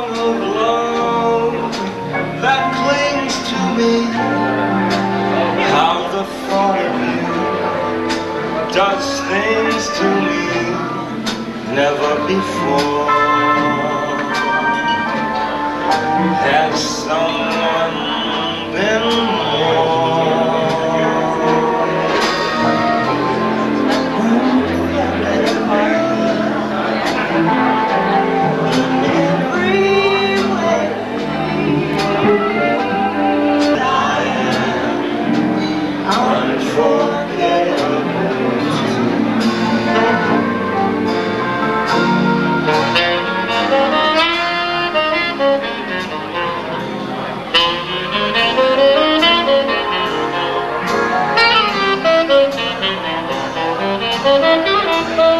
song of love that clings to me. How the thought of you does things to me never before. Has someone been more? Unforgettable.